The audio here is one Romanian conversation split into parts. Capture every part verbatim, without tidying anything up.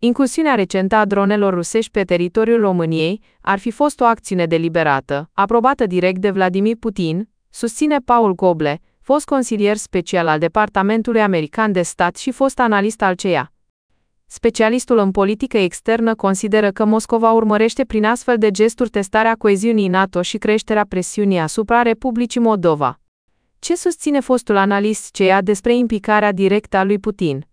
Incursiunea recentă a dronelor rusești pe teritoriul României ar fi fost o acțiune deliberată, aprobată direct de Vladimir Putin, susține Paul Goble, fost consilier special al Departamentului American de Stat și fost analist al C E A. Specialistul în politică externă consideră că Moscova urmărește prin astfel de gesturi testarea coeziunii NATO și creșterea presiunii asupra Republicii Moldova. Ce susține fostul analist C E A despre implicarea directă a lui Putin?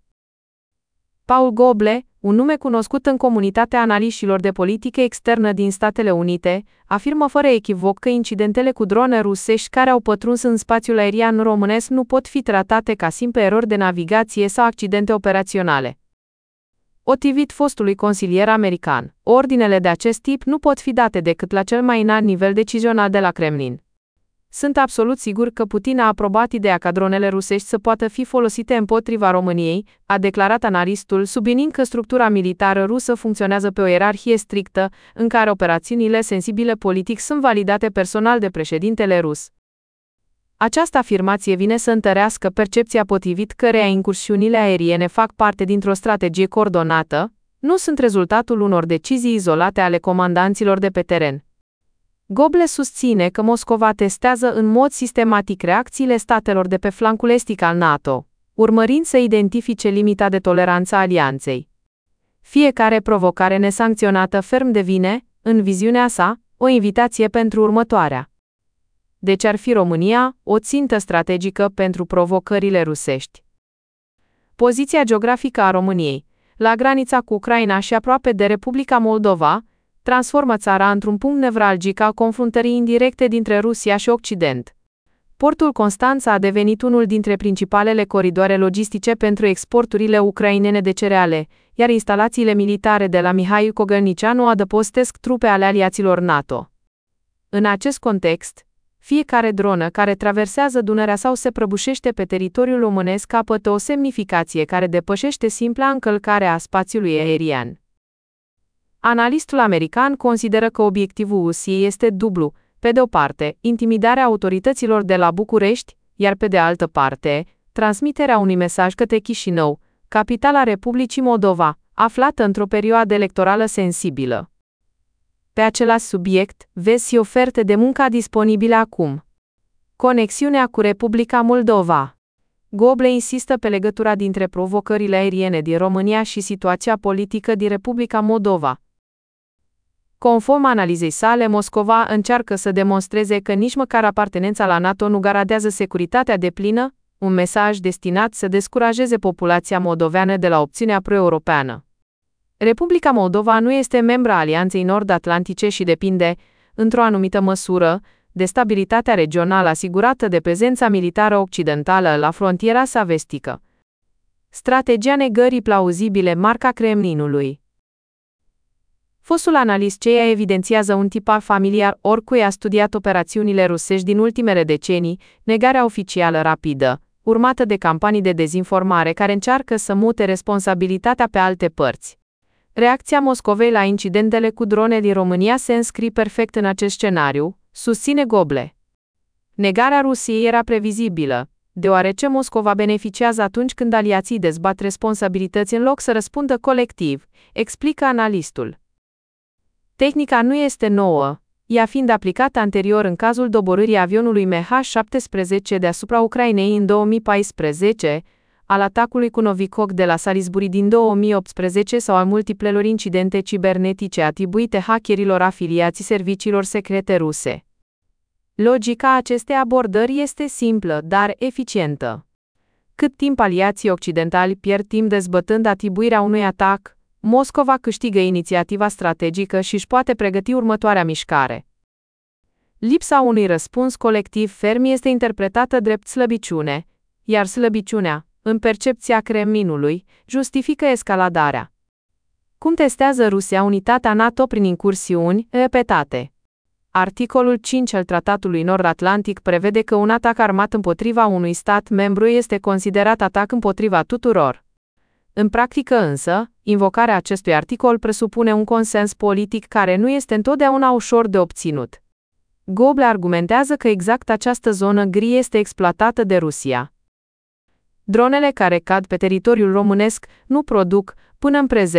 Paul Goble, un nume cunoscut în comunitatea analiștilor de politică externă din Statele Unite, afirmă fără echivoc că incidentele cu drone rusești care au pătruns în spațiul aerian românesc nu pot fi tratate ca simple erori de navigație sau accidente operaționale. Potrivit fostului consilier american, ordinele de acest tip nu pot fi date decât la cel mai înalt nivel decizional de la Kremlin. Sunt absolut sigur că Putin a aprobat ideea ca dronele rusești să poată fi folosite împotriva României, a declarat analistul, subliniind că structura militară rusă funcționează pe o ierarhie strictă, în care operațiunile sensibile politic sunt validate personal de președintele rus. Această afirmație vine să întărească percepția potrivit căreia incursiunile aeriene fac parte dintr-o strategie coordonată, nu sunt rezultatul unor decizii izolate ale comandanților de pe teren. Goble susține că Moscova testează în mod sistematic reacțiile statelor de pe flancul estic al NATO, urmărind să identifice limita de toleranță a alianței. Fiecare provocare nesancționată ferm devine, în viziunea sa, o invitație pentru următoarea. Deci ar fi România o țintă strategică pentru provocările rusești. Poziția geografică a României, la granița cu Ucraina și aproape de Republica Moldova, transformă țara într-un punct nevralgic al confruntării indirecte dintre Rusia și Occident. Portul Constanța a devenit unul dintre principalele coridoare logistice pentru exporturile ucrainene de cereale, iar instalațiile militare de la Mihai Cogălnicianu adăpostesc trupe ale aliaților NATO. În acest context, fiecare dronă care traversează Dunărea sau se prăbușește pe teritoriul românesc capătă o semnificație care depășește simpla încălcare a spațiului aerian. Analistul american consideră că obiectivul Rusiei este dublu, pe de o parte, intimidarea autorităților de la București, iar pe de altă parte, transmiterea unui mesaj către Chișinău, capitala Republicii Moldova, aflată într-o perioadă electorală sensibilă. Pe același subiect, vezi oferte de muncă disponibile acum. Conexiunea cu Republica Moldova. Goble insistă pe legătura dintre provocările aeriene din România și situația politică din Republica Moldova. Conform analizei sale, Moscova încearcă să demonstreze că nici măcar apartenența la NATO nu garantează securitatea deplină, un mesaj destinat să descurajeze populația moldoveană de la opțiunea pro-europeană. Republica Moldova nu este membra Alianței Nord-Atlantice și depinde, într-o anumită măsură, de stabilitatea regională asigurată de prezența militară occidentală la frontiera sa vestică. Strategia negării plauzibile marca Kremlinului. Fostul analist C E A evidențiază un tipar familiar oricui a studiat operațiunile rusești din ultimele decenii, negarea oficială rapidă, urmată de campanii de dezinformare care încearcă să mute responsabilitatea pe alte părți. Reacția Moscovei la incidentele cu drone din România se înscrie perfect în acest scenariu, susține Goble. Negarea Rusiei era previzibilă, deoarece Moscova beneficiază atunci când aliații dezbat responsabilități în loc să răspundă colectiv, explică analistul. Tehnica nu este nouă, ea fiind aplicată anterior în cazul doborârii avionului M H șaptesprezece deasupra Ucrainei în două mii paisprezece, al atacului cu Novichok de la Salisbury din două mii optsprezece sau al multiplelor incidente cibernetice atribuite hackerilor afiliații serviciilor secrete ruse. Logica acestei abordări este simplă, dar eficientă. Cât timp aliații occidentali pierd timp dezbătând atribuirea unui atac, Moscova câștigă inițiativa strategică și își poate pregăti următoarea mișcare. Lipsa unui răspuns colectiv ferm este interpretată drept slăbiciune, iar slăbiciunea, în percepția Kremlinului, justifică escaladarea. Cum testează Rusia unitatea NATO prin incursiuni repetate? Articolul cinci al Tratatului Nord-Atlantic prevede că un atac armat împotriva unui stat membru este considerat atac împotriva tuturor. În practică însă, invocarea acestui articol presupune un consens politic care nu este întotdeauna ușor de obținut. Goble argumentează că exact această zonă gri este exploatată de Rusia. Dronele care cad pe teritoriul românesc nu produc, până în prezent,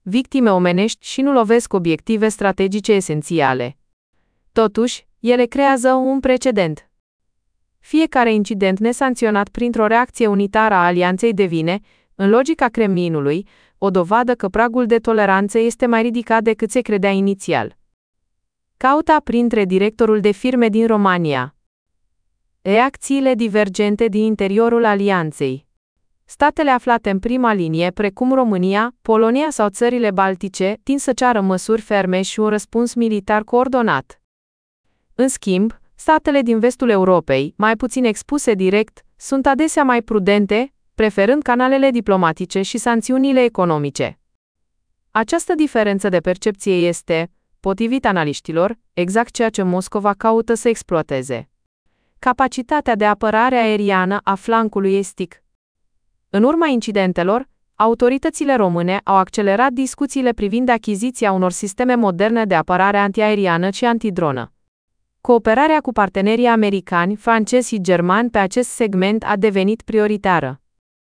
victime omenești și nu lovesc obiective strategice esențiale. Totuși, ele creează un precedent. Fiecare incident nesancționat printr-o reacție unitară a alianței devine, în logica Kremlinului, o dovadă că pragul de toleranță este mai ridicat decât se credea inițial. Cauta printre directorul de firme din România. Reacțiile divergente din interiorul alianței. Statele aflate în prima linie, precum România, Polonia sau țările baltice, tind să ceară măsuri ferme și un răspuns militar coordonat. În schimb, statele din vestul Europei, mai puțin expuse direct, sunt adesea mai prudente, preferând canalele diplomatice și sancțiunile economice. Această diferență de percepție este, potrivit analiștilor, exact ceea ce Moscova caută să exploateze. Capacitatea de apărare aeriană a flancului estic. În urma incidentelor, autoritățile române au accelerat discuțiile privind achiziția unor sisteme moderne de apărare antiaeriană și antidronă. Cooperarea cu partenerii americani, francezi și germani pe acest segment a devenit prioritară.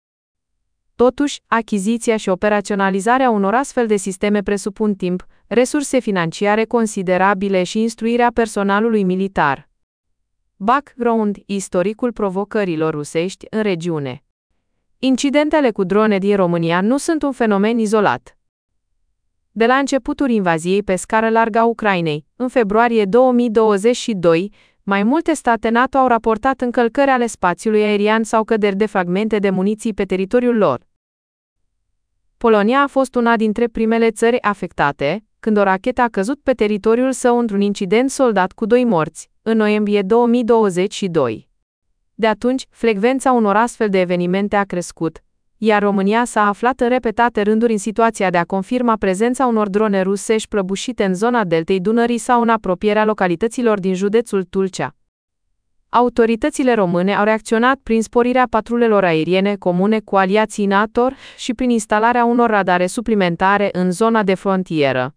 Totuși, achiziția și operaționalizarea unor astfel de sisteme presupun timp, resurse financiare considerabile și instruirea personalului militar. Background: istoricul provocărilor rusești în regiune. Incidentele cu drone din România nu sunt un fenomen izolat. De la începutul invaziei pe scară largă a Ucrainei, în februarie două mii douăzeci și doi, mai multe state NATO au raportat încălcări ale spațiului aerian sau căderi de fragmente de muniții pe teritoriul lor. Polonia a fost una dintre primele țări afectate, când o rachetă a căzut pe teritoriul său într-un incident soldat cu doi morți, în noiembrie două mii douăzeci și doi. De atunci, frecvența unor astfel de evenimente a crescut, iar România s-a aflat în repetate rânduri în situația de a confirma prezența unor drone rusești prăbușite în zona deltei Dunării sau în apropierea localităților din județul Tulcea. Autoritățile române au reacționat prin sporirea patrulelor aeriene comune cu aliații NATO și prin instalarea unor radare suplimentare în zona de frontieră.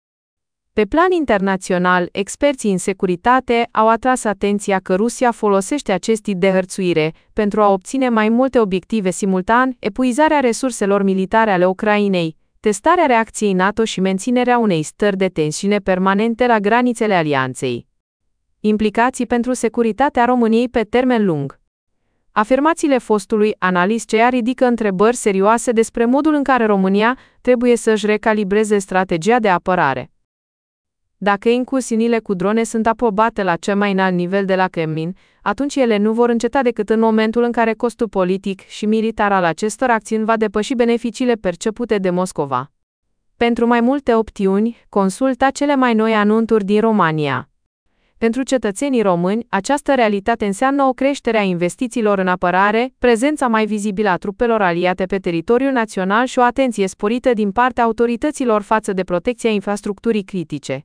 Pe plan internațional, experții în securitate au atras atenția că Rusia folosește acest tip de hărțuire pentru a obține mai multe obiective simultan, epuizarea resurselor militare ale Ucrainei, testarea reacției NATO și menținerea unei stări de tensiune permanente la granițele alianței. Implicații pentru securitatea României pe termen lung. Afirmațiile fostului analist C E A ridică întrebări serioase despre modul în care România trebuie să-și recalibreze strategia de apărare. Dacă incursiunile cu drone sunt aprobate la cel mai înalt nivel de la Kremlin, atunci ele nu vor înceta decât în momentul în care costul politic și militar al acestor acțiuni va depăși beneficiile percepute de Moscova. Pentru mai multe opțiuni, consulta cele mai noi anunțuri din România. Pentru cetățenii români, această realitate înseamnă o creștere a investițiilor în apărare, prezența mai vizibilă a trupelor aliate pe teritoriul național și o atenție sporită din partea autorităților față de protecția infrastructurii critice.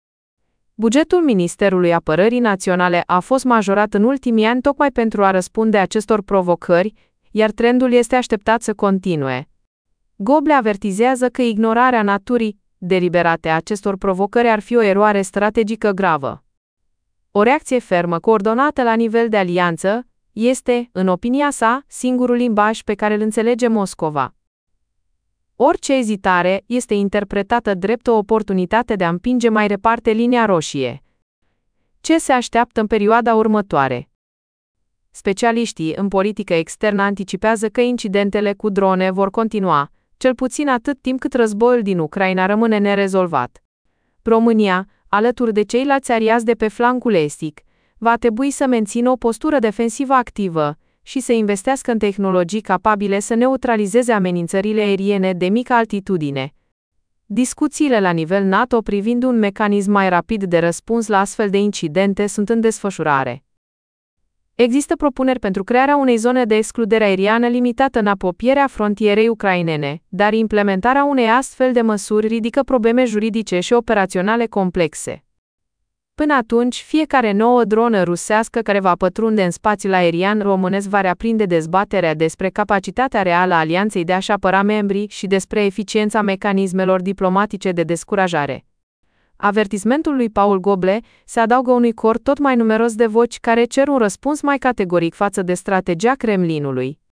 Bugetul Ministerului Apărării Naționale a fost majorat în ultimii ani tocmai pentru a răspunde acestor provocări, iar trendul este așteptat să continue. Goble avertizează că ignorarea naturii deliberate a acestor provocări ar fi o eroare strategică gravă. O reacție fermă coordonată la nivel de alianță este, în opinia sa, singurul limbaj pe care îl înțelege Moscova. Orice ezitare este interpretată drept o oportunitate de a împinge mai departe linia roșie. Ce se așteaptă în perioada următoare? Specialiștii în politică externă anticipează că incidentele cu drone vor continua, cel puțin atât timp cât războiul din Ucraina rămâne nerezolvat. România, alături de ceilalți aliați de pe flancul estic, va trebui să mențină o postură defensivă activă și să investească în tehnologii capabile să neutralizeze amenințările aeriene de mică altitudine. Discuțiile la nivel NATO privind un mecanism mai rapid de răspuns la astfel de incidente sunt în desfășurare. Există propuneri pentru crearea unei zone de excludere aeriană limitată în apropierea frontierei ucrainene, dar implementarea unei astfel de măsuri ridică probleme juridice și operaționale complexe. Până atunci, fiecare nouă dronă rusească care va pătrunde în spațiul aerian românesc va reaprinde dezbaterea despre capacitatea reală a alianței de a-și apăra membrii și despre eficiența mecanismelor diplomatice de descurajare. Avertismentul lui Paul Goble se adaugă unui cor tot mai numeros de voci care cer un răspuns mai categoric față de strategia Kremlinului.